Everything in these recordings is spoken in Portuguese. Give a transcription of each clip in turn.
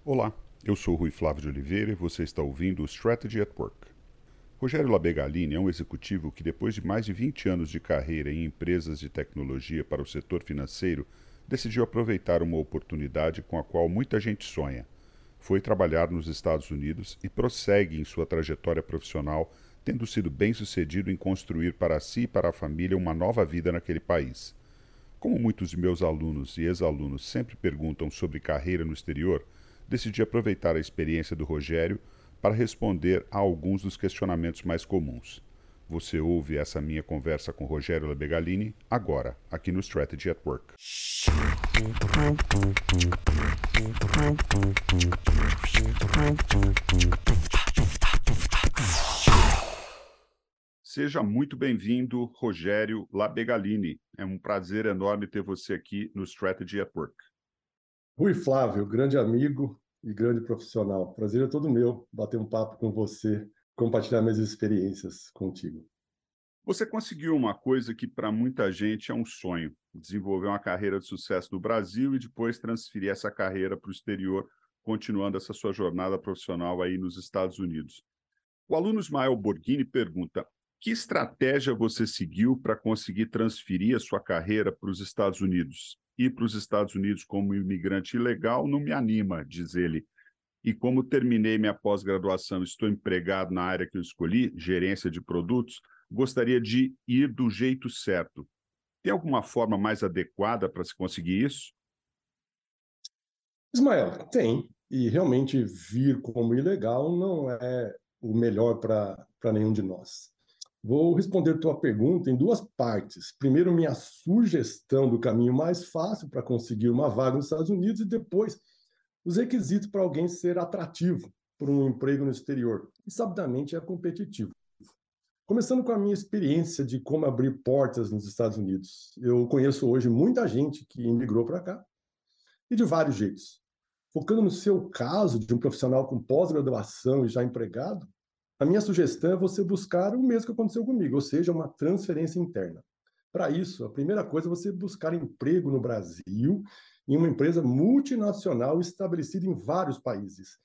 Olá, eu sou Rui Flávio de Oliveira e você está ouvindo o Strategy at Work. Rogério Labegalini é um executivo que, depois de mais de 20 anos de carreira em empresas de tecnologia para o setor financeiro, decidiu aproveitar uma oportunidade com a qual muita gente sonha. Foi trabalhar nos Estados Unidos e prossegue em sua trajetória profissional, tendo sido bem-sucedido em construir para si e para a família uma nova vida naquele país. Como muitos de meus alunos e ex-alunos sempre perguntam sobre carreira no exterior, decidi aproveitar a experiência do Rogério para responder a alguns dos questionamentos mais comuns. Você ouve essa minha conversa com Rogério Labegalini agora, aqui no Strategy at Work. Seja muito bem-vindo, Rogério Labegalini. É um prazer enorme ter você aqui no Strategy at Work. Rui Flávio, grande amigo e grande profissional. Prazer é todo meu bater um papo com você, compartilhar minhas experiências contigo. Você conseguiu uma coisa que para muita gente é um sonho: desenvolver uma carreira de sucesso no Brasil e depois transferir essa carreira para o exterior, continuando essa sua jornada profissional aí nos Estados Unidos. O aluno Ismael Borghini pergunta: que estratégia você seguiu para conseguir transferir a sua carreira para os Estados Unidos? Ir para os Estados Unidos como imigrante ilegal não me anima, diz ele. E como terminei minha pós-graduação e estou empregado na área que eu escolhi, gerência de produtos, gostaria de ir do jeito certo. Tem alguma forma mais adequada para se conseguir isso? Ismael, tem, e realmente vir como ilegal não é o melhor para nenhum de nós. Vou responder tua pergunta em duas partes. Primeiro, minha sugestão do caminho mais fácil para conseguir uma vaga nos Estados Unidos e depois os requisitos para alguém ser atrativo por um emprego no exterior e, sabidamente, é competitivo. Começando com a minha experiência de como abrir portas nos Estados Unidos. Eu conheço hoje muita gente que imigrou para cá e de vários jeitos. Focando no seu caso, de um profissional com pós-graduação e já empregado, a minha sugestão é você buscar o mesmo que aconteceu comigo, ou seja, uma transferência interna. Para isso, a primeira coisa é você buscar emprego no Brasil em uma empresa multinacional estabelecida em vários países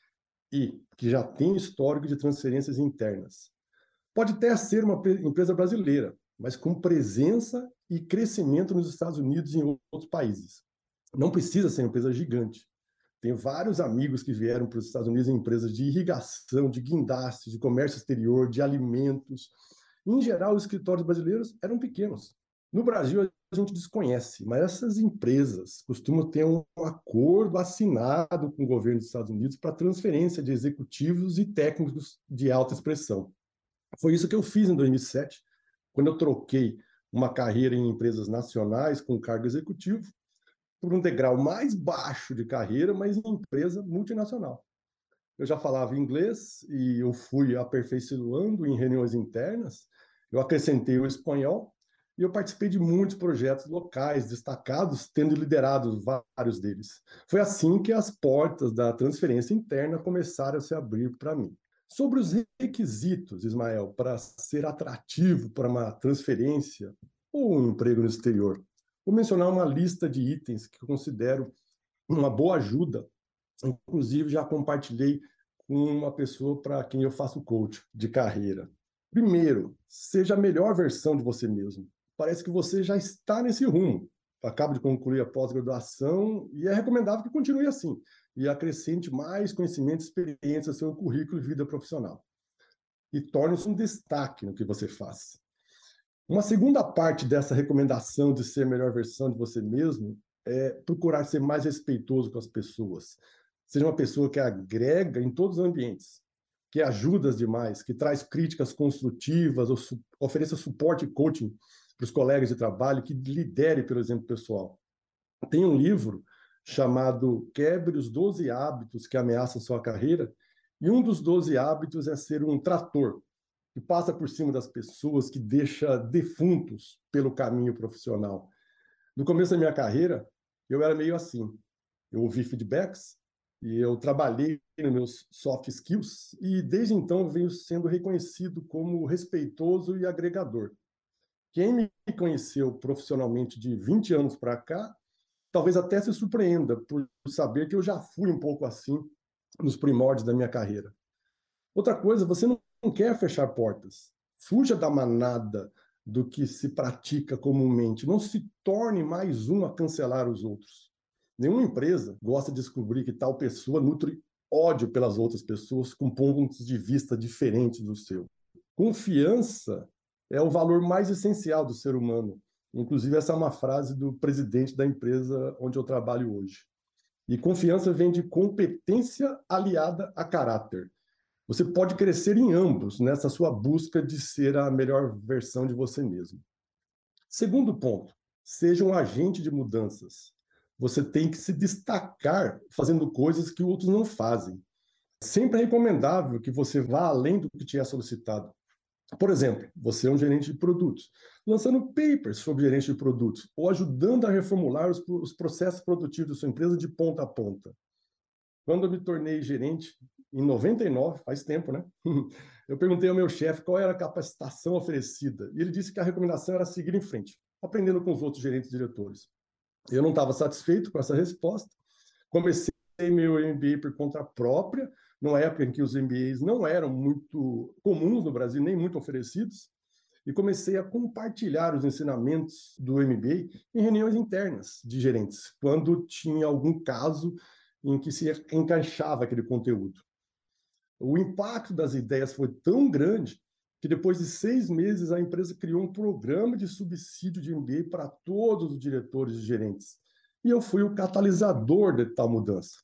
e que já tem histórico de transferências internas. Pode até ser uma empresa brasileira, mas com presença e crescimento nos Estados Unidos e em outros países. Não precisa ser uma empresa gigante. Tenho vários amigos que vieram para os Estados Unidos em empresas de irrigação, de guindaste, de comércio exterior, de alimentos. Em geral, os escritórios brasileiros eram pequenos. No Brasil, a gente desconhece, mas essas empresas costumam ter um acordo assinado com o governo dos Estados Unidos para transferência de executivos e técnicos de alta expressão. Foi isso que eu fiz em 2007, quando eu troquei uma carreira em empresas nacionais com cargo executivo por um degrau mais baixo de carreira, mas em empresa multinacional. Eu já falava inglês e eu fui aperfeiçoando em reuniões internas, eu acrescentei o espanhol e eu participei de muitos projetos locais destacados, tendo liderado vários deles. Foi assim que as portas da transferência interna começaram a se abrir para mim. Sobre os requisitos, Ismael, para ser atrativo para uma transferência ou um emprego no exterior, vou mencionar uma lista de itens que eu considero uma boa ajuda. Inclusive, já compartilhei com uma pessoa para quem eu faço coach de carreira. Primeiro, seja a melhor versão de você mesmo. Parece que você já está nesse rumo. Acaba de concluir a pós-graduação e é recomendável que continue assim e acrescente mais conhecimento e experiência ao seu currículo de vida profissional. E torne-se um destaque no que você faz. Uma segunda parte dessa recomendação de ser a melhor versão de você mesmo é procurar ser mais respeitoso com as pessoas. Seja uma pessoa que agrega em todos os ambientes, que ajuda as demais, que traz críticas construtivas, ofereça suporte e coaching para os colegas de trabalho, que lidere pelo exemplo pessoal. Tem um livro chamado Quebre os 12 Hábitos que Ameaçam Sua Carreira, e um dos 12 hábitos é ser um trator, que passa por cima das pessoas, que deixa defuntos pelo caminho profissional. No começo da minha carreira, eu era meio assim. Eu ouvi feedbacks e eu trabalhei nos meus soft skills e desde então eu venho sendo reconhecido como respeitoso e agregador. Quem me conheceu profissionalmente de 20 anos para cá, talvez até se surpreenda por saber que eu já fui um pouco assim nos primórdios da minha carreira. Outra coisa, você não quer fechar portas. Fuja da manada do que se pratica comumente. Não se torne mais um a cancelar os outros. Nenhuma empresa gosta de descobrir que tal pessoa nutre ódio pelas outras pessoas com pontos de vista diferentes do seu. Confiança é o valor mais essencial do ser humano. Inclusive, essa é uma frase do presidente da empresa onde eu trabalho hoje. E confiança vem de competência aliada a caráter. Você pode crescer em ambos nessa sua busca de ser a melhor versão de você mesmo. Segundo ponto, seja um agente de mudanças. Você tem que se destacar fazendo coisas que outros não fazem. Sempre é recomendável que você vá além do que te é solicitado. Por exemplo, você é um gerente de produtos, lançando papers sobre gerente de produtos ou ajudando a reformular os processos produtivos da sua empresa de ponta a ponta. Quando eu me tornei gerente, em 99, faz tempo, né? Eu perguntei ao meu chefe qual era a capacitação oferecida e ele disse que a recomendação era seguir em frente, aprendendo com os outros gerentes e diretores. Eu não estava satisfeito com essa resposta, comecei meu MBA por conta própria, numa época em que os MBAs não eram muito comuns no Brasil, nem muito oferecidos, e comecei a compartilhar os ensinamentos do MBA em reuniões internas de gerentes, quando tinha algum caso em que se encaixava aquele conteúdo. O impacto das ideias foi tão grande que depois de 6 meses a empresa criou um programa de subsídio de MBA para todos os diretores e gerentes. E eu fui o catalisador de tal mudança.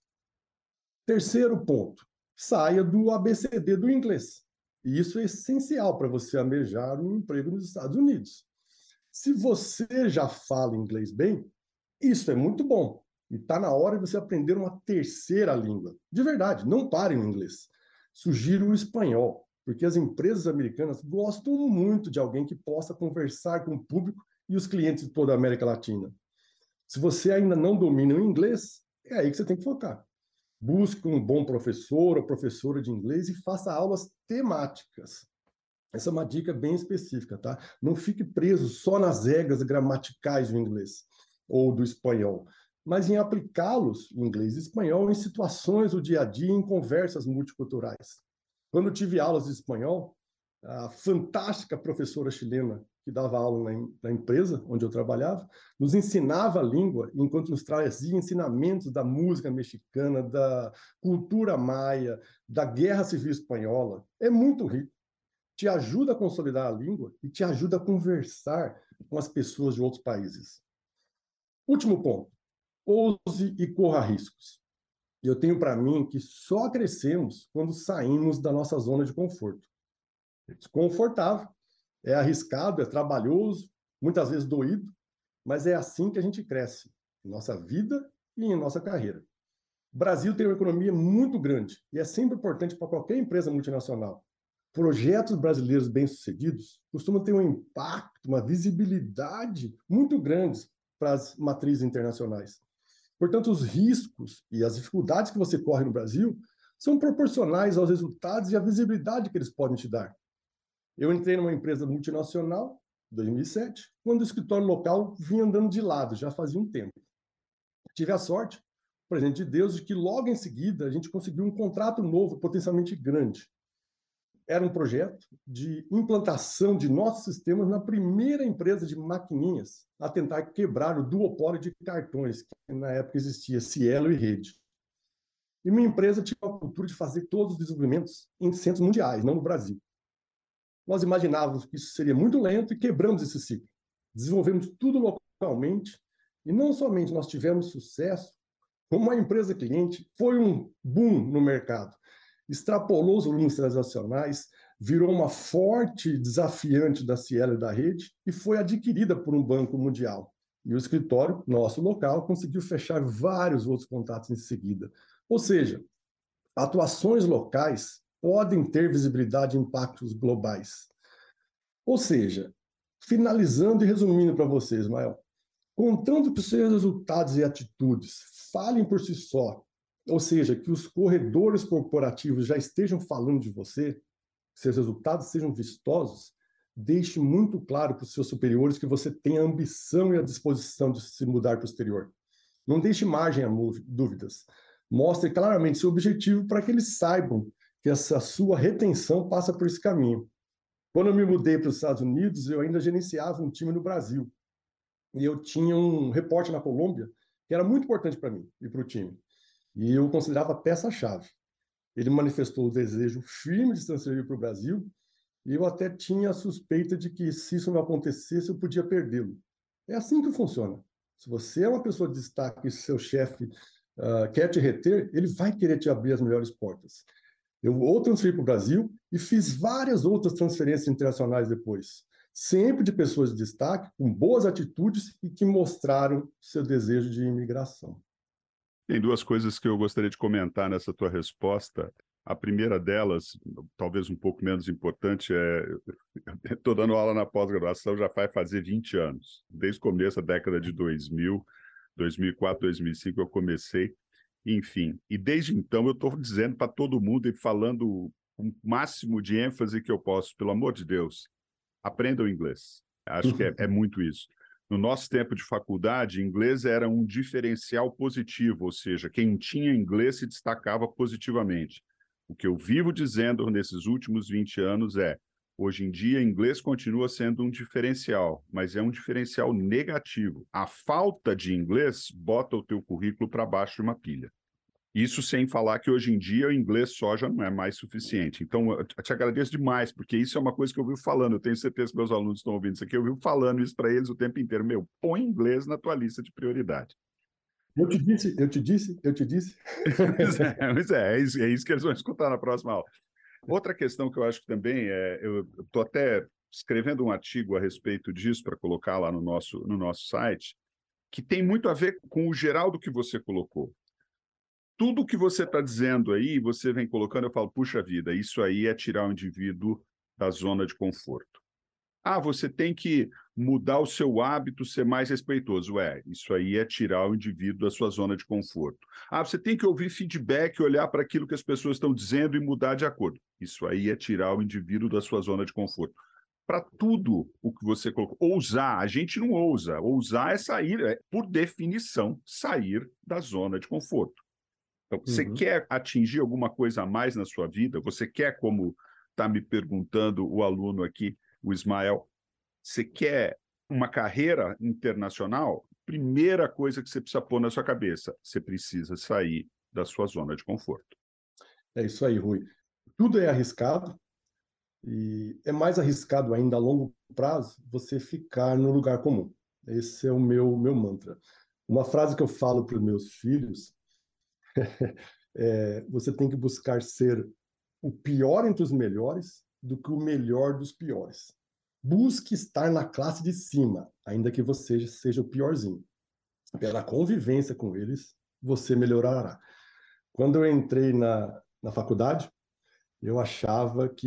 Terceiro ponto, saia do ABCD do inglês. E isso é essencial para você almejar um emprego nos Estados Unidos. Se você já fala inglês bem, isso é muito bom. E está na hora de você aprender uma terceira língua. De verdade, não pare no inglês. Sugiro o espanhol, porque as empresas americanas gostam muito de alguém que possa conversar com o público e os clientes de toda a América Latina. Se você ainda não domina o inglês, é aí que você tem que focar. Busque um bom professor ou professora de inglês e faça aulas temáticas. Essa é uma dica bem específica, tá? Não fique preso só nas regras gramaticais do inglês ou do espanhol, mas em aplicá-los, inglês e espanhol, em situações do dia a dia, em conversas multiculturais. Quando eu tive aulas de espanhol, a fantástica professora chilena que dava aula na empresa onde eu trabalhava, nos ensinava a língua, enquanto nos trazia ensinamentos da música mexicana, da cultura maia, da Guerra Civil Espanhola. É muito rico. Te ajuda a consolidar a língua e te ajuda a conversar com as pessoas de outros países. Último ponto. Ouse e corra riscos. Eu tenho para mim que só crescemos quando saímos da nossa zona de conforto. É desconfortável, é arriscado, é trabalhoso, muitas vezes doído, mas é assim que a gente cresce, em nossa vida e em nossa carreira. O Brasil tem uma economia muito grande e é sempre importante para qualquer empresa multinacional. Projetos brasileiros bem-sucedidos costumam ter um impacto, uma visibilidade muito grandes para as matrizes internacionais. Portanto, os riscos e as dificuldades que você corre no Brasil são proporcionais aos resultados e à visibilidade que eles podem te dar. Eu entrei numa empresa multinacional, em 2007, quando o escritório local vinha andando de lado, já fazia um tempo. Tive a sorte, presente de Deus, de que logo em seguida a gente conseguiu um contrato novo, potencialmente grande. Era um projeto de implantação de nossos sistemas na primeira empresa de maquininhas a tentar quebrar o duopólio de cartões, que na época existia Cielo e Rede. E minha empresa tinha a cultura de fazer todos os desenvolvimentos em centros mundiais, não no Brasil. Nós imaginávamos que isso seria muito lento e quebramos esse ciclo. Desenvolvemos tudo localmente e não somente nós tivemos sucesso, como a empresa cliente foi um boom no mercado. Extrapolou os volumes transacionais, virou uma forte desafiante da Cielo e da Rede e foi adquirida por um banco mundial. E o escritório, nosso local, conseguiu fechar vários outros contatos em seguida. Ou seja, atuações locais podem ter visibilidade e impactos globais. Ou seja, finalizando e resumindo para vocês, Ismael, contanto que os seus resultados e atitudes falem por si só, ou seja, que os corredores corporativos já estejam falando de você, que seus resultados sejam vistosos, deixe muito claro para os seus superiores que você tem a ambição e a disposição de se mudar para o exterior. Não deixe margem a dúvidas. mostre claramente seu objetivo para que eles saibam que essa sua retenção passa por esse caminho. Quando eu me mudei para os Estados Unidos, eu ainda gerenciava um time no Brasil. E eu tinha um repórter na Colômbia que era muito importante para mim e para o time. E eu considerava peça-chave. Ele manifestou o desejo firme de se transferir para o Brasil e eu até tinha a suspeita de que, se isso não acontecesse, eu podia perdê-lo. É assim que funciona. Se você é uma pessoa de destaque e seu chefe quer te reter, ele vai querer te abrir as melhores portas. Eu ou transferi para o Brasil e fiz várias outras transferências internacionais depois, sempre de pessoas de destaque, com boas atitudes e que mostraram seu desejo de imigração. Tem duas coisas que eu gostaria de comentar nessa tua resposta. A primeira delas, talvez um pouco menos importante, estou dando aula na pós-graduação já vai fazer 20 anos. Desde o começo da década de 2000, 2004, 2005 eu comecei. Enfim, e desde então eu estou dizendo para todo mundo e falando o máximo de ênfase que eu posso, pelo amor de Deus, aprendam inglês. Acho que é muito isso. No nosso tempo de faculdade, inglês era um diferencial positivo, ou seja, quem tinha inglês se destacava positivamente. O que eu vivo dizendo nesses últimos 20 anos hoje em dia, inglês continua sendo um diferencial, mas é um diferencial negativo. A falta de inglês bota o teu currículo para baixo de uma pilha. Isso sem falar que hoje em dia o inglês só já não é mais suficiente. Então, eu te agradeço demais, porque isso é uma coisa que eu vivo falando. Eu tenho certeza que meus alunos estão ouvindo isso aqui. Eu vivo falando isso para eles o tempo inteiro. Põe inglês na tua lista de prioridade. Eu te disse, eu te disse, eu te disse. É isso que eles vão escutar na próxima aula. Outra questão que eu acho que também eu estou até escrevendo um artigo a respeito disso para colocar lá no nosso site, que tem muito a ver com o geral do que você colocou. Tudo que você está dizendo aí, você vem colocando, eu falo, puxa vida, isso aí é tirar o indivíduo da zona de conforto. Você tem que mudar o seu hábito, ser mais respeitoso. Isso aí é tirar o indivíduo da sua zona de conforto. Você tem que ouvir feedback, olhar para aquilo que as pessoas estão dizendo e mudar de acordo. Isso aí é tirar o indivíduo da sua zona de conforto. Para tudo o que você colocou. Ousar, a gente não ousa. Ousar é sair, por definição, sair da zona de conforto. Então, você quer atingir alguma coisa a mais na sua vida? Você quer, como está me perguntando o aluno aqui, o Ismael, você quer uma carreira internacional? Primeira coisa que você precisa pôr na sua cabeça, você precisa sair da sua zona de conforto. É isso aí, Rui. Tudo é arriscado e é mais arriscado ainda a longo prazo você ficar no lugar comum. Esse é o meu mantra. Uma frase que eu falo para os meus filhos você tem que buscar ser o pior entre os melhores do que o melhor dos piores. Busque estar na classe de cima, ainda que você seja o piorzinho. Pela convivência com eles, você melhorará. Quando eu entrei na faculdade, eu achava que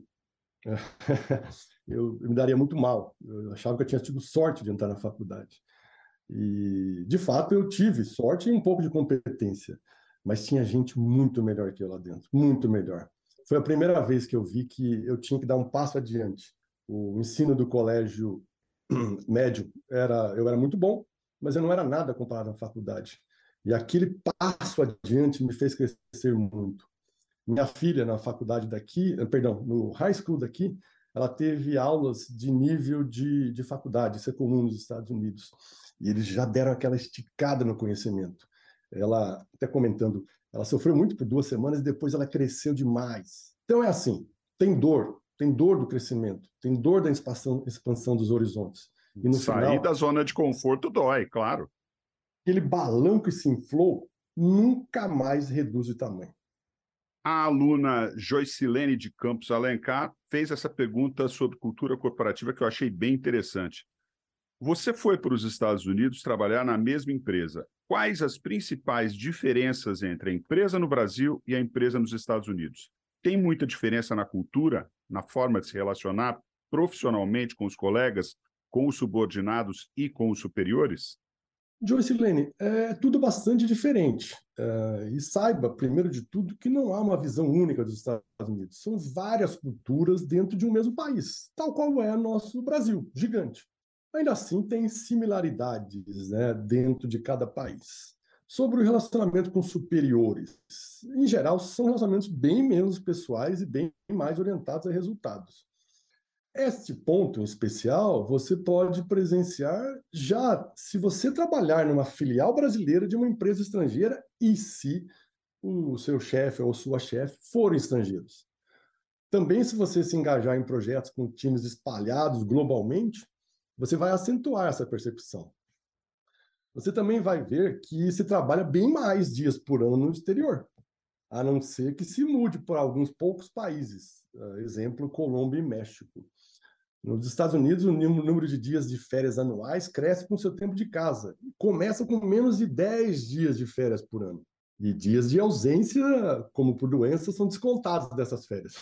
eu me daria muito mal. Eu achava que eu tinha tido sorte de entrar na faculdade. E, de fato, eu tive sorte e um pouco de competência. Mas tinha gente muito melhor que eu lá dentro, muito melhor. Foi a primeira vez que eu vi que eu tinha que dar um passo adiante. O ensino do colégio médio eu era muito bom, mas eu não era nada comparado à faculdade. E aquele passo adiante me fez crescer muito. Minha filha, na faculdade daqui, perdão, no high school daqui, ela teve aulas de nível de faculdade, isso é comum nos Estados Unidos. E eles já deram aquela esticada no conhecimento. Ela, até comentando, ela sofreu muito por 2 semanas e depois ela cresceu demais. Então é assim, tem dor do crescimento, tem dor da expansão dos horizontes. E no Sair final, da zona de conforto dói, claro. aquele balão que se inflou nunca mais reduz de tamanho. A aluna Joicilene de Campos Alencar fez essa pergunta sobre cultura corporativa que eu achei bem interessante. Você foi para os Estados Unidos trabalhar na mesma empresa. Quais as principais diferenças entre a empresa no Brasil e a empresa nos Estados Unidos? Tem muita diferença na cultura, na forma de se relacionar profissionalmente com os colegas, com os subordinados e com os superiores? Joyce Lane, é tudo bastante diferente. E saiba, primeiro de tudo, que não há uma visão única dos Estados Unidos. São várias culturas dentro de um mesmo país, tal qual é nosso Brasil, gigante. Ainda assim, tem similaridades, né, dentro de cada país. Sobre o relacionamento com superiores, em geral, são relacionamentos bem menos pessoais e bem mais orientados a resultados. Este ponto em especial, você pode presenciar já se você trabalhar numa filial brasileira de uma empresa estrangeira e se o seu chefe ou sua chefe forem estrangeiros. Também, se você se engajar em projetos com times espalhados globalmente, você vai acentuar essa percepção. Você também vai ver que se trabalha bem mais dias por ano no exterior, a não ser que se mude para alguns poucos países, exemplo, Colômbia e México. Nos Estados Unidos, o número de dias de férias anuais cresce com o seu tempo de casa. Começa com menos de 10 dias de férias por ano. E dias de ausência, como por doença, são descontados dessas férias.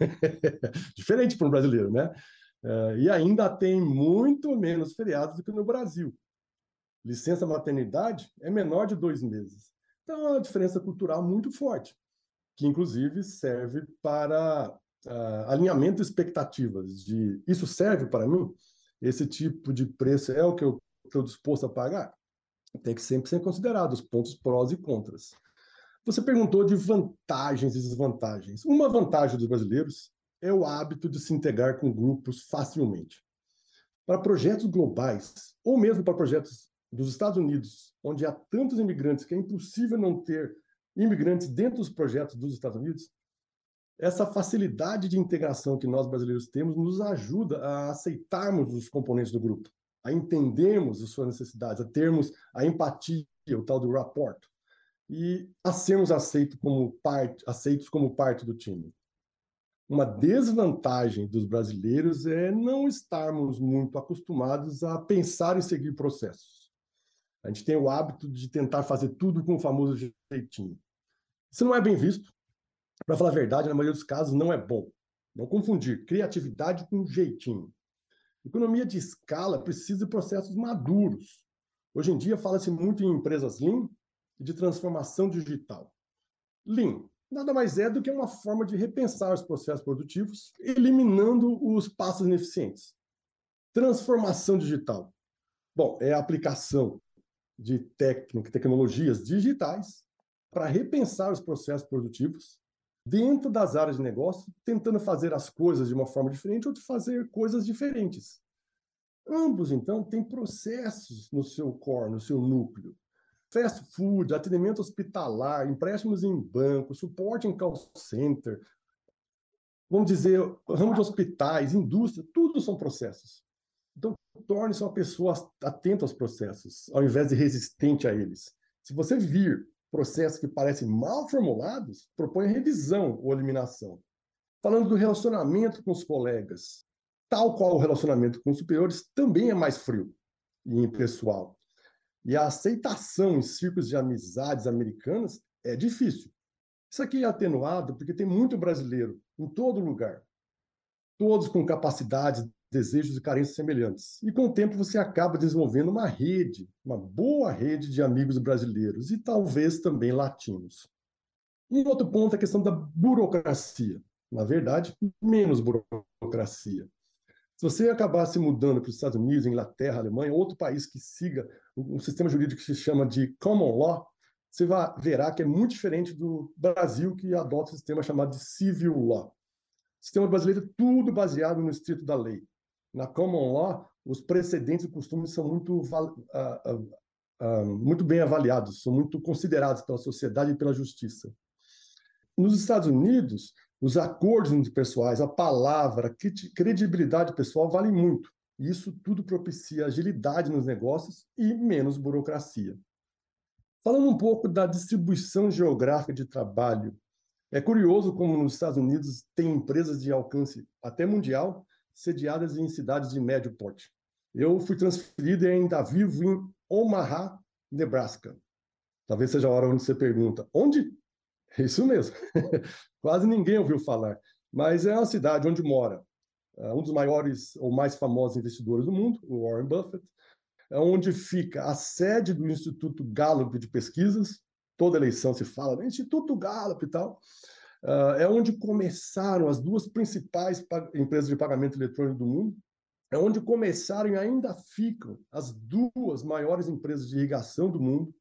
Diferente para um brasileiro, né? E ainda tem muito menos feriados do que no Brasil. Licença maternidade é menor de 2 meses. Então, é uma diferença cultural muito forte, que inclusive serve para alinhamento de expectativas de isso serve para mim? Esse tipo de preço é o que eu estou disposto a pagar? Tem que sempre ser considerado os pontos prós e contras. Você perguntou de vantagens e desvantagens. Uma vantagem dos brasileiros é o hábito de se integrar com grupos facilmente. Para projetos globais, ou mesmo para projetos dos Estados Unidos, onde há tantos imigrantes que é impossível não ter imigrantes dentro dos projetos dos Estados Unidos, essa facilidade de integração que nós brasileiros temos nos ajuda a aceitarmos os componentes do grupo, a entendermos as suas necessidades, a termos a empatia, o tal do rapport, e a sermos aceitos como parte do time. Uma desvantagem dos brasileiros é não estarmos muito acostumados a pensar e seguir processos. A gente tem o hábito de tentar fazer tudo com o famoso jeitinho. Isso não é bem visto. Para falar a verdade, na maioria dos casos, não é bom. Não confundir criatividade com jeitinho. Economia de escala precisa de processos maduros. Hoje em dia, fala-se muito em empresas Lean e de transformação digital. Lean nada mais é do que uma forma de repensar os processos produtivos, eliminando os passos ineficientes. Transformação digital. Bom, é a aplicação de tecnologias digitais para repensar os processos produtivos dentro das áreas de negócio, tentando fazer as coisas de uma forma diferente ou de fazer coisas diferentes. Ambos, então, têm processos no seu core, no seu núcleo. Fast food, atendimento hospitalar, empréstimos em banco, suporte em call center, vamos dizer, ramo de hospitais, indústria, tudo são processos. Então, torne-se uma pessoa atenta aos processos, ao invés de resistente a eles. Se você vir processos que parecem mal formulados, proponha revisão ou eliminação. Falando do relacionamento com os colegas, tal qual o relacionamento com os superiores, também é mais frio e impessoal. E a aceitação em círculos de amizades americanas é difícil. Isso aqui é atenuado porque tem muito brasileiro em todo lugar, todos com capacidades, desejos e carências semelhantes. E com o tempo você acaba desenvolvendo uma rede, uma boa rede de amigos brasileiros e talvez também latinos. Um outro ponto é a questão da burocracia. Na verdade, menos burocracia. Se você acabar se mudando para os Estados Unidos, Inglaterra, Alemanha, outro país que siga um sistema jurídico que se chama de common law, você verá que é muito diferente do Brasil, que adota um sistema chamado de civil law. O sistema brasileiro é tudo baseado no estrito da lei. Na common law, os precedentes e costumes são muito bem avaliados, são muito considerados pela sociedade e pela justiça. Nos Estados Unidos, os acordos interpessoais, a palavra, a credibilidade pessoal valem muito. E isso tudo propicia agilidade nos negócios e menos burocracia. Falando um pouco da distribuição geográfica de trabalho, é curioso como nos Estados Unidos tem empresas de alcance até mundial sediadas em cidades de médio porte. Eu fui transferido e ainda vivo em Omaha, Nebraska. Talvez seja a hora onde você pergunta, onde? É isso mesmo. Quase ninguém ouviu falar. Mas é uma cidade onde mora um dos maiores ou mais famosos investidores do mundo, o Warren Buffett, é onde fica a sede do Instituto Gallup de Pesquisas. Toda eleição se fala do Instituto Gallup e tal. É onde começaram as duas principais empresas de pagamento eletrônico do mundo. É onde começaram e ainda ficam as duas maiores empresas de irrigação do mundo.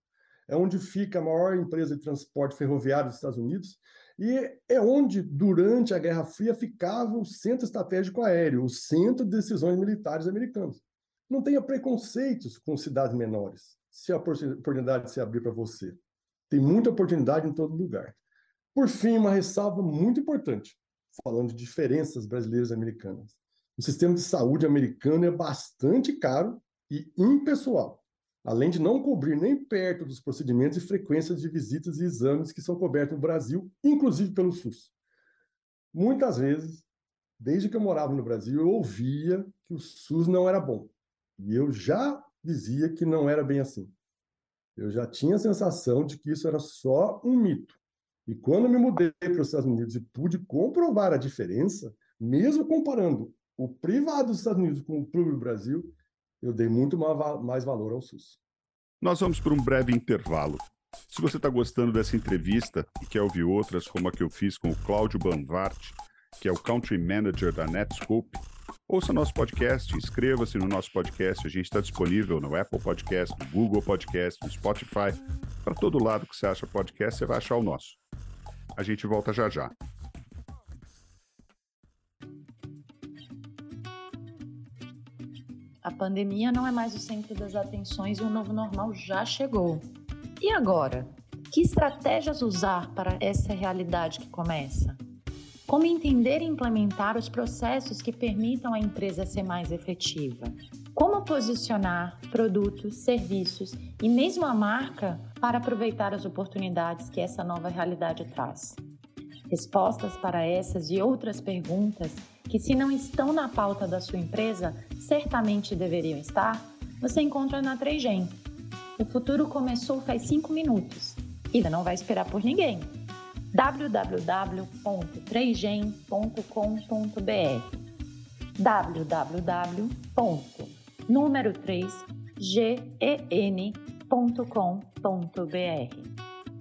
é onde fica a maior empresa de transporte ferroviário dos Estados Unidos, e é onde, durante a Guerra Fria, ficava o centro estratégico aéreo, o centro de decisões militares americanos. Não tenha preconceitos com cidades menores, se a oportunidade se abrir para você. Tem muita oportunidade em todo lugar. Por fim, uma ressalva muito importante, falando de diferenças brasileiras e americanas. O sistema de saúde americano é bastante caro e impessoal, além de não cobrir nem perto dos procedimentos e frequências de visitas e exames que são cobertos no Brasil, inclusive pelo SUS. Muitas vezes, desde que eu morava no Brasil, eu ouvia que o SUS não era bom. E eu já dizia que não era bem assim. Eu já tinha a sensação de que isso era só um mito. E quando eu me mudei para os Estados Unidos e pude comprovar a diferença, mesmo comparando o privado dos Estados Unidos com o público do Brasil, eu dei muito mais valor ao SUS. Nós vamos para um breve intervalo. Se você está gostando dessa entrevista e quer ouvir outras, como a que eu fiz com o Cláudio Banvart, que é o Country Manager da Netscope, ouça nosso podcast, inscreva-se no nosso podcast. A gente está disponível no Apple Podcast, no Google Podcast, no Spotify. Para todo lado que você acha podcast, você vai achar o nosso. A gente volta já já. A pandemia não é mais o centro das atenções e o novo normal já chegou. E agora? Que estratégias usar para essa realidade que começa? Como entender e implementar os processos que permitam a empresa ser mais efetiva? Como posicionar produtos, serviços e mesmo a marca para aproveitar as oportunidades que essa nova realidade traz? Respostas para essas e outras perguntas que, se não estão na pauta da sua empresa, certamente deveriam estar, você encontra na 3Gen. O futuro começou faz 5 minutos e ainda não vai esperar por ninguém. www.3gen.com.br www.3gen.com.br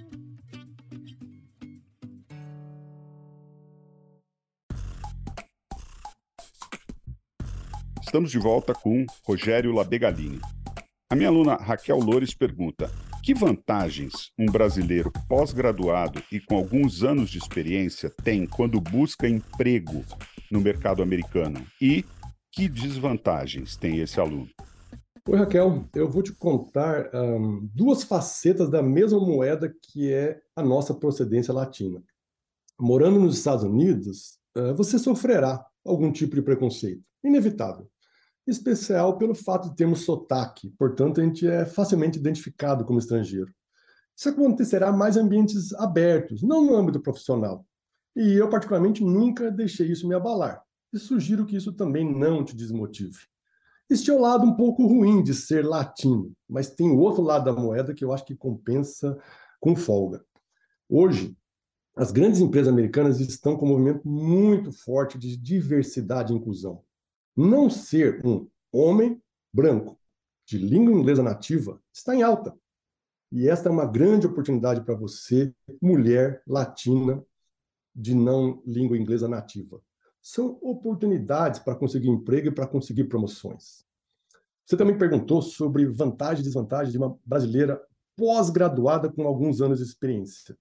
Estamos de volta com Rogério Labegalini. A minha aluna Raquel Loures pergunta: que vantagens um brasileiro pós-graduado e com alguns anos de experiência tem quando busca emprego no mercado americano? E que desvantagens tem esse aluno? Oi, Raquel. Eu vou te contar duas facetas da mesma moeda que é a nossa procedência latina. Morando nos Estados Unidos, você sofrerá algum tipo de preconceito, inevitável. Em especial pelo fato de termos sotaque, portanto, a gente é facilmente identificado como estrangeiro. Isso acontecerá mais em ambientes abertos, não no âmbito profissional. E eu, particularmente, nunca deixei isso me abalar. E sugiro que isso também não te desmotive. Este é o lado um pouco ruim de ser latino, mas tem o outro lado da moeda que eu acho que compensa com folga. Hoje, as grandes empresas americanas estão com um movimento muito forte de diversidade e inclusão. Não ser um homem branco de língua inglesa nativa está em alta. E esta é uma grande oportunidade para você, mulher latina de não língua inglesa nativa. São oportunidades para conseguir emprego e para conseguir promoções. Você também perguntou sobre vantagem e desvantagem de uma brasileira pós-graduada com alguns anos de experiência.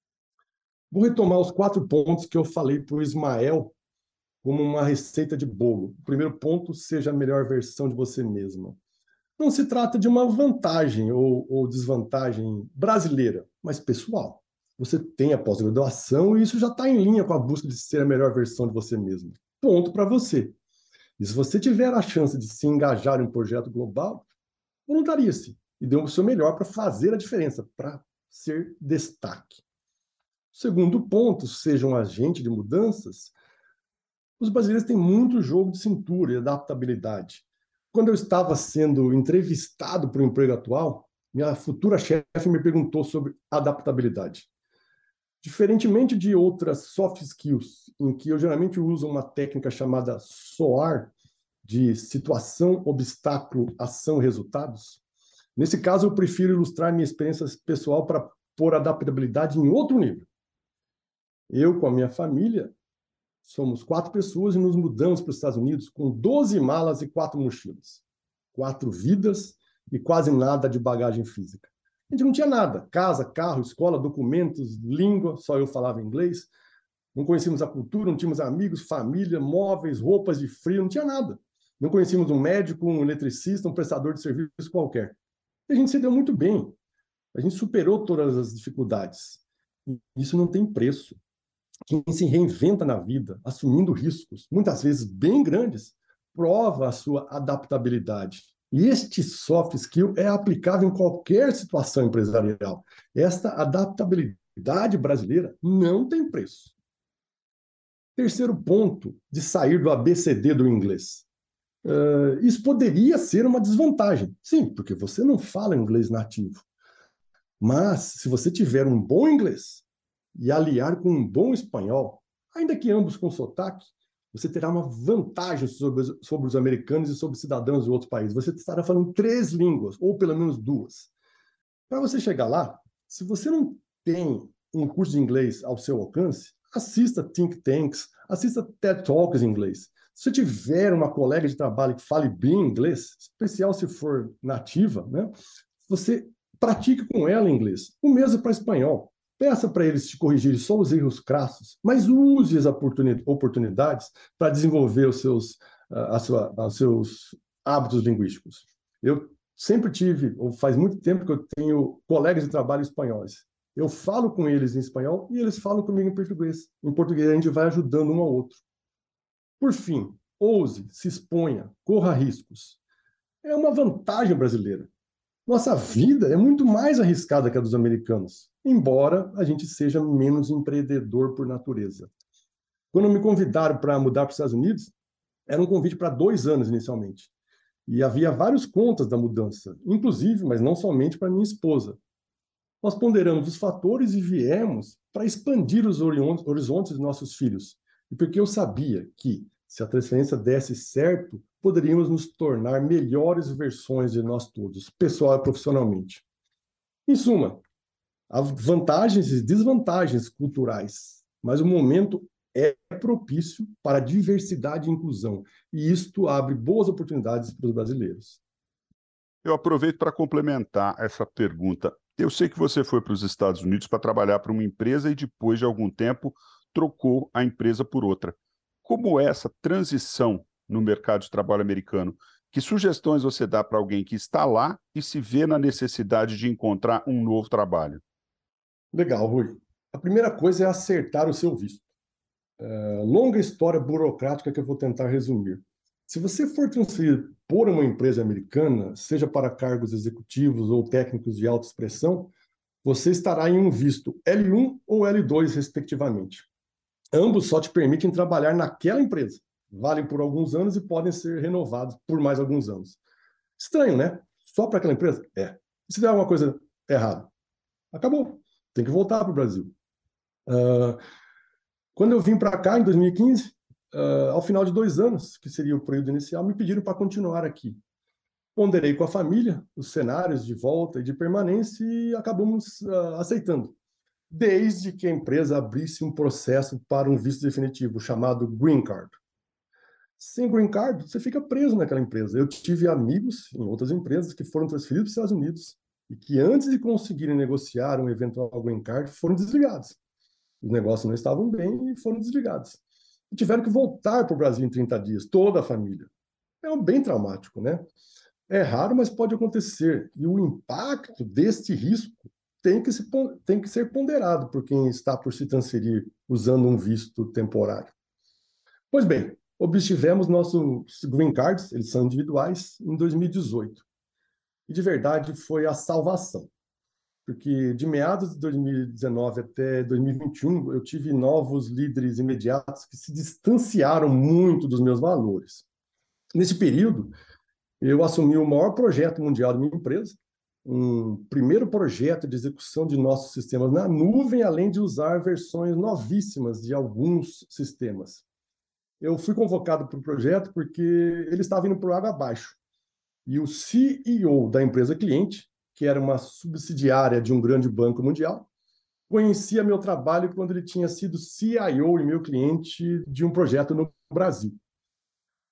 Vou retomar os 4 pontos que eu falei para o Ismael como uma receita de bolo. O primeiro ponto, seja a melhor versão de você mesma. Não se trata de uma vantagem ou desvantagem brasileira, mas pessoal. Você tem a pós-graduação e isso já está em linha com a busca de ser a melhor versão de você mesmo. Ponto para você. E se você tiver a chance de se engajar em um projeto global, voluntarie-se e dê o seu melhor para fazer a diferença, para ser destaque. Segundo ponto, seja um agente de mudanças. Os brasileiros têm muito jogo de cintura e adaptabilidade. Quando eu estava sendo entrevistado para o emprego atual, minha futura chefe me perguntou sobre adaptabilidade. Diferentemente de outras soft skills, em que eu geralmente uso uma técnica chamada SOAR, de situação, obstáculo, ação, resultados, nesse caso eu prefiro ilustrar minha experiência pessoal para pôr adaptabilidade em outro nível. Eu, com a minha família, somos 4 pessoas e nos mudamos para os Estados Unidos com 12 malas e 4 mochilas. 4 vidas e quase nada de bagagem física. A gente não tinha nada. Casa, carro, escola, documentos, língua, só eu falava inglês. Não conhecíamos a cultura, não tínhamos amigos, família, móveis, roupas de frio, não tinha nada. Não conhecíamos um médico, um eletricista, um prestador de serviço qualquer. E a gente se deu muito bem. A gente superou todas as dificuldades. E isso não tem preço. Quem se reinventa na vida, assumindo riscos, muitas vezes bem grandes, prova a sua adaptabilidade. E este soft skill é aplicável em qualquer situação empresarial. Esta adaptabilidade brasileira não tem preço. Terceiro ponto de sair do ABCD do inglês. Isso poderia ser uma desvantagem. Sim, porque você não fala inglês nativo. Mas, se você tiver um bom inglês e aliar com um bom espanhol, ainda que ambos com sotaque, você terá uma vantagem sobre os americanos e sobre cidadãos de outros países. Você estará falando 3 línguas, ou pelo menos 2. Para você chegar lá, se você não tem um curso de inglês ao seu alcance, assista think tanks, assista TED Talks em inglês. Se você tiver uma colega de trabalho que fale bem inglês, especial se for nativa, né, você pratique com ela em inglês. O mesmo para espanhol. Peça para eles te corrigirem só os erros crassos, mas use as oportunidades para desenvolver os seus hábitos linguísticos. Eu sempre tive, ou faz muito tempo que eu tenho colegas de trabalho espanhóis. Eu falo com eles em espanhol e eles falam comigo em português. Em português a gente vai ajudando um ao outro. Por fim, ouse, se exponha, corra riscos. É uma vantagem brasileira. Nossa vida é muito mais arriscada que a dos americanos, embora a gente seja menos empreendedor por natureza. Quando me convidaram para mudar para os Estados Unidos, era um convite para 2 anos inicialmente. E havia vários contras da mudança, inclusive, mas não somente para minha esposa. Nós ponderamos os fatores e viemos para expandir os horizontes dos nossos filhos. E porque eu sabia que, se a transferência desse certo, poderíamos nos tornar melhores versões de nós todos, pessoal e profissionalmente. Em suma, há vantagens e desvantagens culturais, mas o momento é propício para diversidade e inclusão, e isto abre boas oportunidades para os brasileiros. Eu aproveito para complementar essa pergunta. Eu sei que você foi para os Estados Unidos para trabalhar para uma empresa e depois de algum tempo trocou a empresa por outra. Como é essa transição no mercado de trabalho americano? Que sugestões você dá para alguém que está lá e se vê na necessidade de encontrar um novo trabalho? Legal, Rui. A primeira coisa é acertar o seu visto. Longa história burocrática que eu vou tentar resumir. Se você for transferido por uma empresa americana, seja para cargos executivos ou técnicos de alta expressão, você estará em um visto L1 ou L2, respectivamente. Ambos só te permitem trabalhar naquela empresa. Valem por alguns anos e podem ser renovados por mais alguns anos. Estranho, né? Só para aquela empresa? É. E se der alguma coisa errada? Acabou. Tem que voltar para o Brasil. Quando eu vim para cá, em 2015, ao final de 2 anos, que seria o período inicial, me pediram para continuar aqui. Ponderei com a família os cenários de volta e de permanência e acabamos aceitando, desde que a empresa abrisse um processo para um visto definitivo, chamado Green Card. Sem Green Card, você fica preso naquela empresa. Eu tive amigos em outras empresas que foram transferidos para os Estados Unidos e que, antes de conseguirem negociar um eventual Green Card, foram desligados. Os negócios não estavam bem e foram desligados. E tiveram que voltar para o Brasil em 30 dias, toda a família. É bem traumático, né? É raro, mas pode acontecer. E o impacto deste risco tem que ser ponderado por quem está por se transferir usando um visto temporário. Pois bem, obtivemos nossos green cards, eles são individuais, em 2018. E de verdade foi a salvação. Porque de meados de 2019 até 2021, eu tive novos líderes imediatos que se distanciaram muito dos meus valores. Nesse período, eu assumi o maior projeto mundial da minha empresa, um primeiro projeto de execução de nossos sistemas na nuvem, além de usar versões novíssimas de alguns sistemas. Eu fui convocado para o projeto porque ele estava indo por água abaixo. E o CEO da empresa cliente, que era uma subsidiária de um grande banco mundial, conhecia meu trabalho quando ele tinha sido CIO e meu cliente de um projeto no Brasil.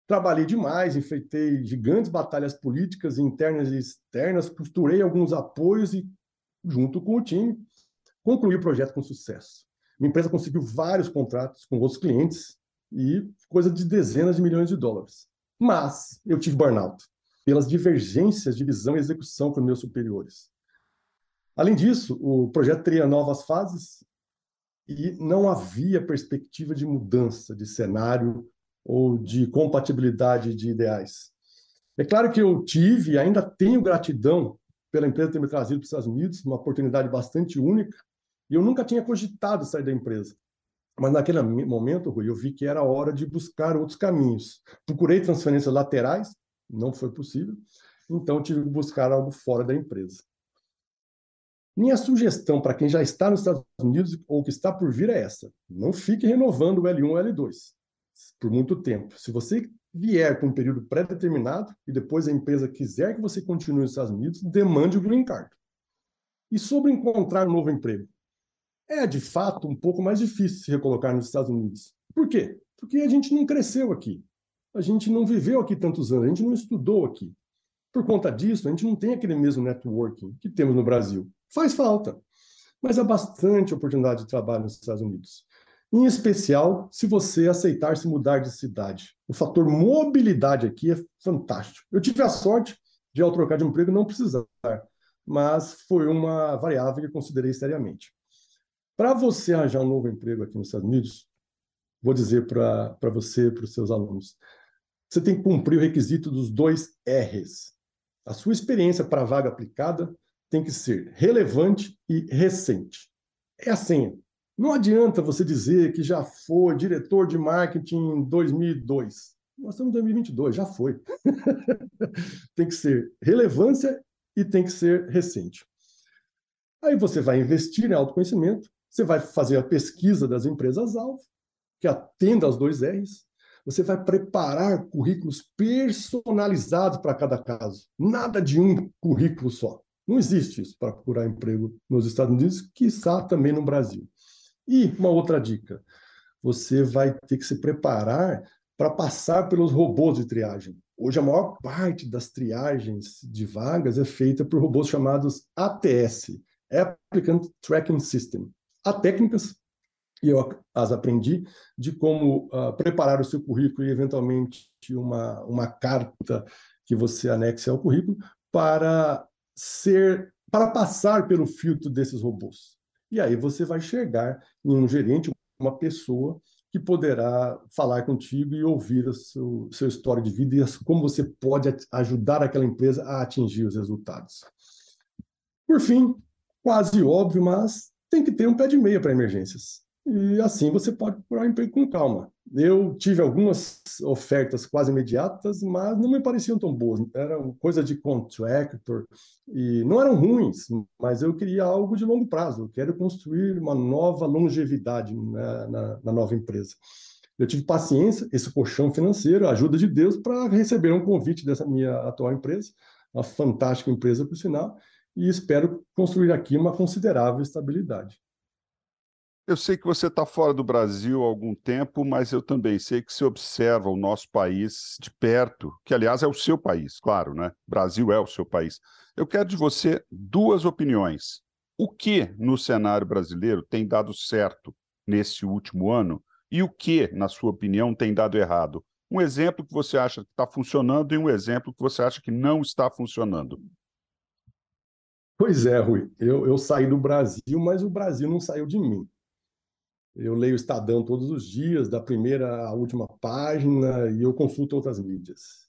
Trabalhei demais, enfrentei gigantes batalhas políticas internas e externas, costurei alguns apoios e, junto com o time, concluí o projeto com sucesso. Minha empresa conseguiu vários contratos com outros clientes e coisa de dezenas de milhões de dólares. Mas eu tive burnout pelas divergências de visão e execução com meus superiores. Além disso, o projeto teria novas fases e não havia perspectiva de mudança de cenário ou de compatibilidade de ideais. É claro que eu tive e ainda tenho gratidão pela empresa ter me trazido para os Estados Unidos, uma oportunidade bastante única, e eu nunca tinha cogitado sair da empresa. Mas naquele momento, Rui, eu vi que era hora de buscar outros caminhos. Procurei transferências laterais, não foi possível, então tive que buscar algo fora da empresa. Minha sugestão para quem já está nos Estados Unidos ou que está por vir é essa: não fique renovando o L1 ou L2 por muito tempo. Se você vier com um período pré-determinado e depois a empresa quiser que você continue nos Estados Unidos, demande o green card. E sobre encontrar um novo emprego? É, de fato, um pouco mais difícil se recolocar nos Estados Unidos. Por quê? Porque a gente não cresceu aqui. A gente não viveu aqui tantos anos, a gente não estudou aqui. Por conta disso, a gente não tem aquele mesmo networking que temos no Brasil. Faz falta, mas há bastante oportunidade de trabalho nos Estados Unidos. Em especial, se você aceitar se mudar de cidade. O fator mobilidade aqui é fantástico. Eu tive a sorte de, ao trocar de emprego, não precisar, mas foi uma variável que considerei seriamente. Para você arranjar um novo emprego aqui nos Estados Unidos, vou dizer para você e para os seus alunos, você tem que cumprir o requisito dos 2 R's. A sua experiência para a vaga aplicada tem que ser relevante e recente. É a senha. Não adianta você dizer que já foi diretor de marketing em 2002. Nós estamos em 2022, já foi. Tem que ser relevância e tem que ser recente. Aí você vai investir em autoconhecimento, você vai fazer a pesquisa das empresas-alvo, que atenda aos 2 R's, você vai preparar currículos personalizados para cada caso. Nada de um currículo só. Não existe isso para procurar emprego nos Estados Unidos, quiçá também no Brasil. E uma outra dica, você vai ter que se preparar para passar pelos robôs de triagem. Hoje a maior parte das triagens de vagas é feita por robôs chamados ATS, Applicant Tracking System. Há técnicas, e eu as aprendi, de como preparar o seu currículo e, eventualmente, uma carta que você anexe ao currículo para passar pelo filtro desses robôs. E aí você vai chegar em um gerente, uma pessoa que poderá falar contigo e ouvir o seu história de vida e como você pode ajudar aquela empresa a atingir os resultados. Por fim, quase óbvio, mas tem que ter um pé de meia para emergências. E assim você pode procurar um emprego com calma. Eu tive algumas ofertas quase imediatas, mas não me pareciam tão boas. Eram coisa de contractor e não eram ruins, mas eu queria algo de longo prazo. Eu quero construir uma nova longevidade na nova empresa. Eu tive paciência, esse colchão financeiro, a ajuda de Deus, para receber um convite dessa minha atual empresa, uma fantástica empresa, por sinal, e espero construir aqui uma considerável estabilidade. Eu sei que você está fora do Brasil há algum tempo, mas eu também sei que você observa o nosso país de perto, que, aliás, é o seu país, claro, né? O Brasil é o seu país. Eu quero de você 2 opiniões. O que no cenário brasileiro tem dado certo nesse último ano e o que, na sua opinião, tem dado errado? Um exemplo que você acha que está funcionando e um exemplo que você acha que não está funcionando. Pois é, Rui. Eu saí do Brasil, mas o Brasil não saiu de mim. Eu leio o Estadão todos os dias, da primeira à última página, e eu consulto outras mídias.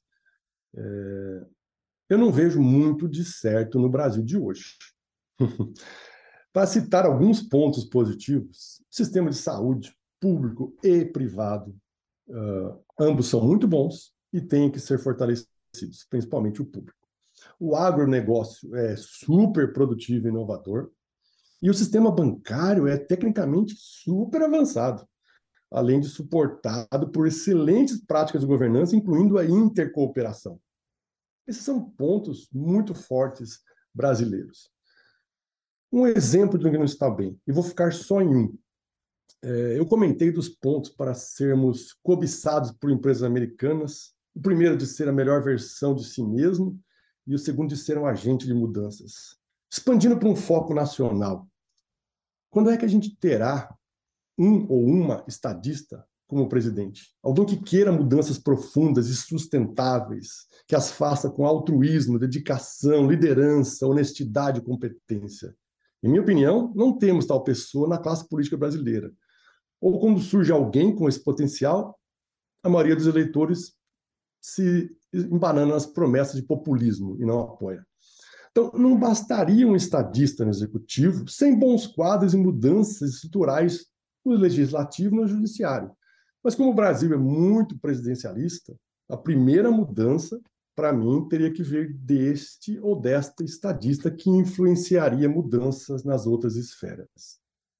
Eu não vejo muito de certo no Brasil de hoje. Para citar alguns pontos positivos, o sistema de saúde, público e privado, ambos são muito bons e têm que ser fortalecidos, principalmente o público. O agronegócio é super produtivo e inovador, e o sistema bancário é tecnicamente super avançado, além de suportado por excelentes práticas de governança, incluindo a intercooperação. Esses são pontos muito fortes brasileiros. Um exemplo de onde não está bem, e vou ficar só em um. Eu comentei dos pontos para sermos cobiçados por empresas americanas O primeiro de ser a melhor versão de si mesmo e o segundo de ser um agente de mudanças. Expandindo para um foco nacional. Quando é que a gente terá um ou uma estadista como presidente? Alguém que queira mudanças profundas e sustentáveis, que as faça com altruísmo, dedicação, liderança, honestidade e competência. Em minha opinião, não temos tal pessoa na classe política brasileira. Ou quando surge alguém com esse potencial, a maioria dos eleitores se embanana nas promessas de populismo e não apoia. Então, não bastaria um estadista no executivo sem bons quadros e mudanças estruturais no legislativo e no judiciário. Mas como o Brasil é muito presidencialista, a primeira mudança, para mim, teria que vir deste ou desta estadista que influenciaria mudanças nas outras esferas.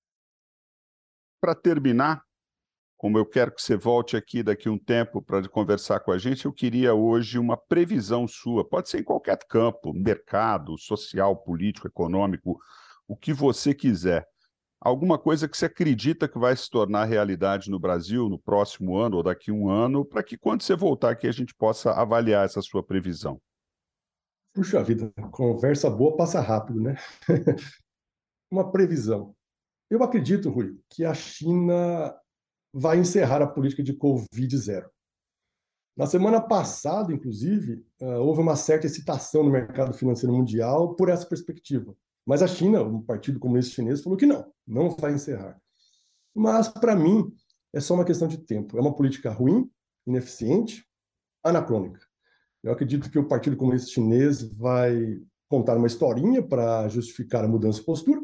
Para terminar, como eu quero que você volte aqui daqui a um tempo para conversar com a gente, eu queria hoje uma previsão sua. Pode ser em qualquer campo, mercado, social, político, econômico, o que você quiser. Alguma coisa que você acredita que vai se tornar realidade no Brasil no próximo ano ou daqui a um ano, para que quando você voltar aqui a gente possa avaliar essa sua previsão. Puxa vida, conversa boa passa rápido, né? Uma previsão. Eu acredito, Rui, que a China vai encerrar a política de Covid-0. Na semana passada, inclusive, houve uma certa excitação no mercado financeiro mundial por essa perspectiva. Mas a China, o Partido Comunista Chinês, falou que não vai encerrar. Mas, para mim, é só uma questão de tempo. É uma política ruim, ineficiente, anacrônica. Eu acredito que o Partido Comunista Chinês vai contar uma historinha para justificar a mudança de postura.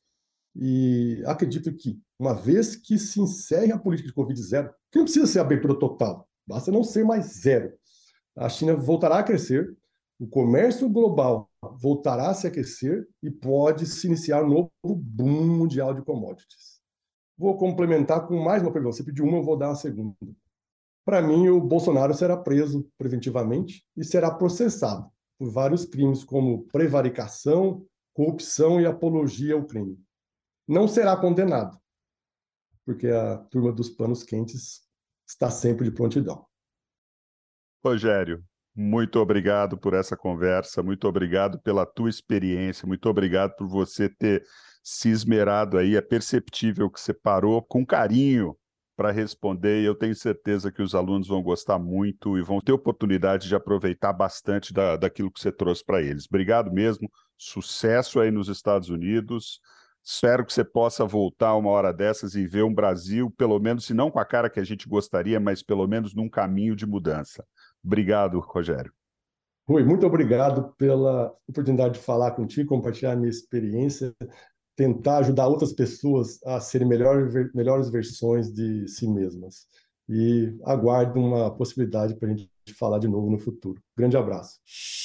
E acredito que, uma vez que se encerre a política de Covid-0, que não precisa ser abertura total, basta não ser mais zero, a China voltará a crescer, o comércio global voltará a se aquecer e pode se iniciar um novo boom mundial de commodities. Vou complementar com mais uma pergunta. Você pediu uma, eu vou dar uma segunda. Para mim, o Bolsonaro será preso preventivamente e será processado por vários crimes, como prevaricação, corrupção e apologia ao crime. Não será condenado, porque a turma dos panos quentes está sempre de prontidão. Rogério, muito obrigado por essa conversa, muito obrigado pela tua experiência, muito obrigado por você ter se esmerado aí. É perceptível que você parou com carinho para responder e eu tenho certeza que os alunos vão gostar muito e vão ter oportunidade de aproveitar bastante daquilo que você trouxe para eles. Obrigado mesmo, sucesso aí nos Estados Unidos. Espero que você possa voltar uma hora dessas e ver um Brasil, pelo menos, se não com a cara que a gente gostaria, mas pelo menos num caminho de mudança. Obrigado, Rogério. Rui, muito obrigado pela oportunidade de falar contigo, compartilhar a minha experiência, tentar ajudar outras pessoas a serem melhores versões de si mesmas. E aguardo uma possibilidade para a gente falar de novo no futuro. Grande abraço.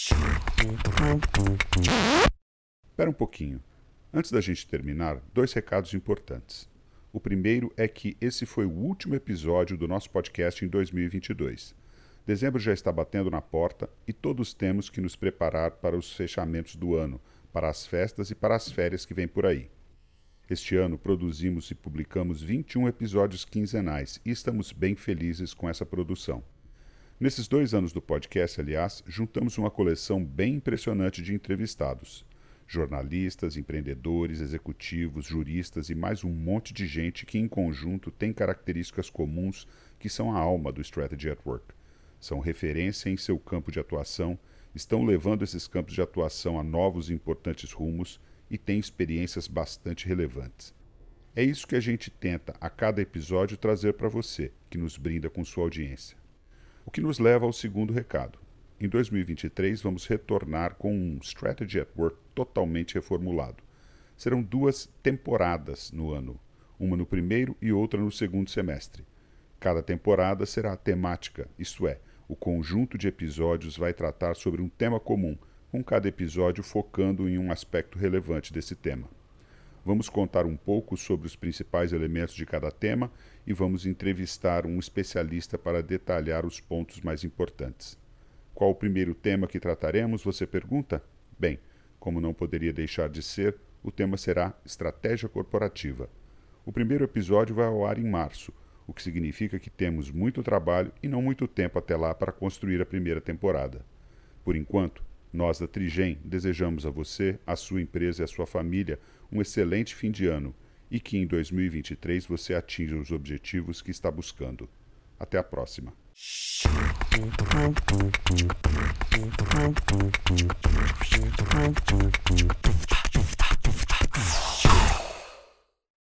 Espera um pouquinho. Antes da gente terminar, 2 recados importantes. O primeiro é que esse foi o último episódio do nosso podcast em 2022. Dezembro já está batendo na porta e todos temos que nos preparar para os fechamentos do ano, para as festas e para as férias que vêm por aí. Este ano produzimos e publicamos 21 episódios quinzenais e estamos bem felizes com essa produção. Nesses 2 anos do podcast, aliás, juntamos uma coleção bem impressionante de entrevistados. Jornalistas, empreendedores, executivos, juristas e mais um monte de gente que em conjunto tem características comuns que são a alma do Strategy at Work. São referência em seu campo de atuação, estão levando esses campos de atuação a novos e importantes rumos e têm experiências bastante relevantes. É isso que a gente tenta a cada episódio trazer para você, que nos brinda com sua audiência. O que nos leva ao segundo recado. Em 2023, vamos retornar com um Strategy at Work totalmente reformulado. Serão 2 temporadas no ano, uma no primeiro e outra no segundo semestre. Cada temporada será temática, isto é, o conjunto de episódios vai tratar sobre um tema comum, com cada episódio focando em um aspecto relevante desse tema. Vamos contar um pouco sobre os principais elementos de cada tema e vamos entrevistar um especialista para detalhar os pontos mais importantes. Qual o primeiro tema que trataremos, você pergunta? Bem, como não poderia deixar de ser, o tema será Estratégia Corporativa. O primeiro episódio vai ao ar em março. o que significa que temos muito trabalho e não muito tempo até lá para construir a primeira temporada. Por enquanto, nós da Trigem desejamos a você, a sua empresa e a sua família um excelente fim de ano e que em 2023 você atinja os objetivos que está buscando. Até a próxima.